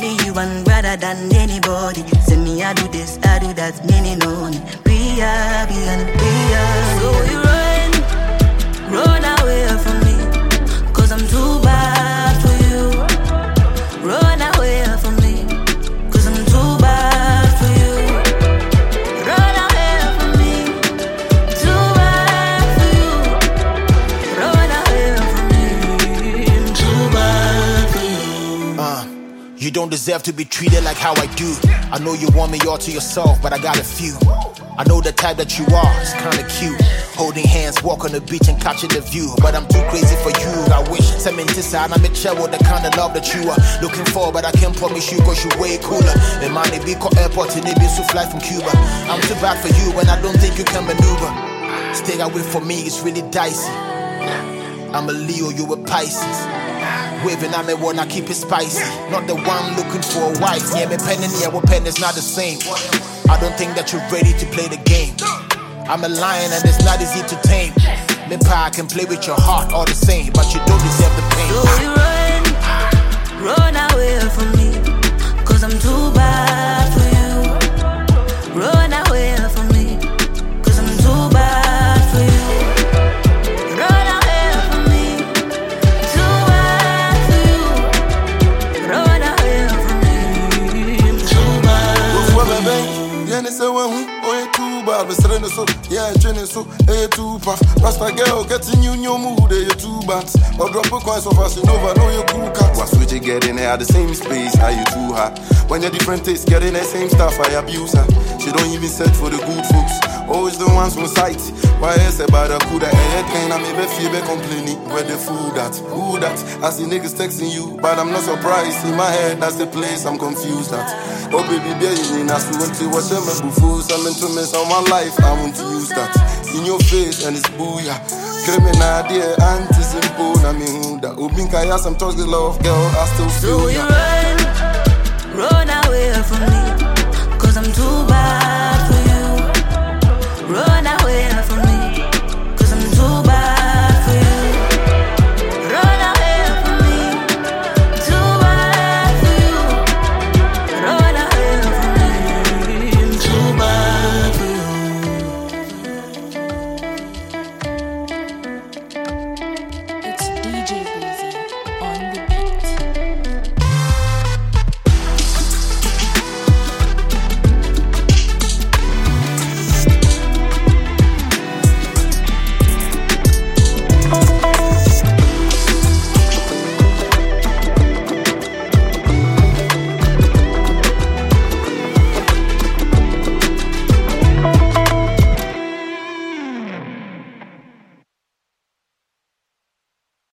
Only you and rather than anybody. Say me, I do this, I do that, meaning only. Bria. So you run away from me, 'cause I'm too bad for you. Run away from me, 'cause I'm too bad for you. Run away from me, too bad for you. Run away from me, I'm too bad for you. You don't deserve to be treated like how I do. I know you want me all to yourself, but I got a few. I know the type that you are, it's kinda cute. Holding hands, walk on the beach and catching the view. But I'm too crazy for you. I wish Cementiside, I'm a child with the kind of love that you are looking for. But I can't promise you, 'cause you're way cooler. In my Nibico airport, in Nibico to fly from Cuba. I'm too bad for you when I don't think you can maneuver. Stay away from me, it's really dicey. I'm a Leo, you a Pisces. Waving on me one, I keep it spicy. Not the one looking for a wife. Yeah, me pen and yeah, what pen is not the same. I don't think that you're ready to play the game. I'm a lion and it's not easy to tame. Me pa can play with your heart all the same, but you don't deserve the pain. So you run away from me, 'cause I'm too bad for you. Run away from me, 'cause I'm too bad for you. Run away from me, too bad for you. Run away from me, I'm too bad for you. But so, yeah, training so, too puff. Rasta girl, getting you in your mood, you're too bad. Or drop a coin so fast, you know you're cool cat. What's with you getting here at the same space? Are you too hot? When you're different tastes, getting the same stuff, I abuse her. She don't even search for the good folks. Always the ones on sight. Why is about a coup that can I maybe feel be complaining? Where the food at? Who that? I see niggas texting you, but I'm not surprised. In my head, that's the place I'm confused at. Oh baby, baby, I see when to watch them before something to miss on my life. I want to use that in your face and it's booyah. Criminal, dear, anti-simple. I mean, that Ubinka, yes, I'm talking the love, girl. I still feel so you run away from me, 'cause I'm too bad for you. Run away.